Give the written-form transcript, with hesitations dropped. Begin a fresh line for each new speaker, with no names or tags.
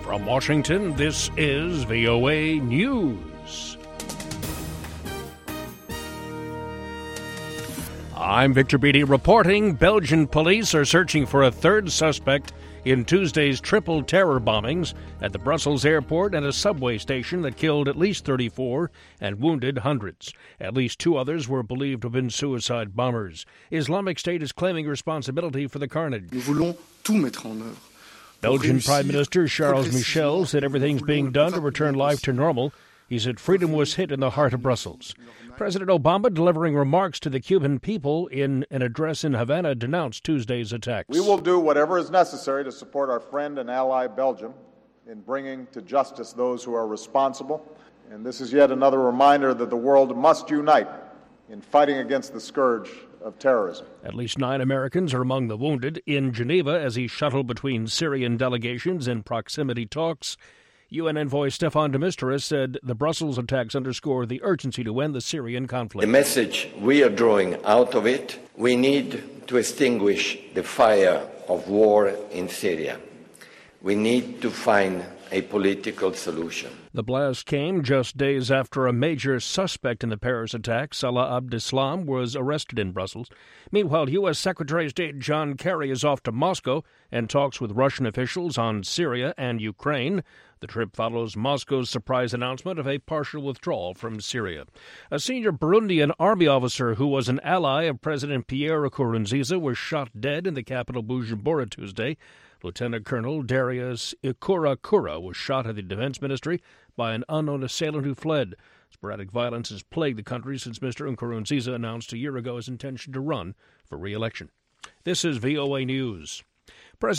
From Washington, this is VOA News. I'm Victor Beattie reporting. Belgian police are searching for a third suspect in Tuesday's triple terror bombings at the Brussels airport and a subway station that killed at least 34 and wounded hundreds. At least 2 others were believed to have been suicide bombers. Islamic State is claiming responsibility for the carnage.
Nous voulons tout mettre en œuvre.
Belgian Prime Minister Charles Michel said everything's being done to return life to normal. He said freedom was hit in the heart of Brussels. President Obama, delivering remarks to the Cuban people in an address in Havana, denounced Tuesday's attacks.
We will do whatever is necessary to support our friend and ally Belgium in bringing to justice those who are responsible. And this is yet another reminder that the world must unite in fighting against the scourge of terrorism.
At least 9 Americans are among the wounded in Geneva as he shuttled between Syrian delegations in proximity talks. UN envoy Staffan de Mistura said the Brussels attacks underscore the urgency to end the Syrian conflict.
The message we are drawing out of it, we need to extinguish the fire of war in Syria. We need to find a political solution.
The blast came just days after a major suspect in the Paris attack, Salah Abdeslam, was arrested in Brussels. Meanwhile, U.S. Secretary of State John Kerry is off to Moscow and talks with Russian officials on Syria and Ukraine. The trip follows Moscow's surprise announcement of a partial withdrawal from Syria. A senior Burundian army officer who was an ally of President Pierre Nkurunziza was shot dead in the capital Bujumbura Tuesday. Lieutenant Colonel Darius Ikurakura was shot at the Defense Ministry by an unknown assailant who fled. Sporadic violence has plagued the country since Mr. Nkurunziza announced a year ago his intention to run for re-election. This is VOA News.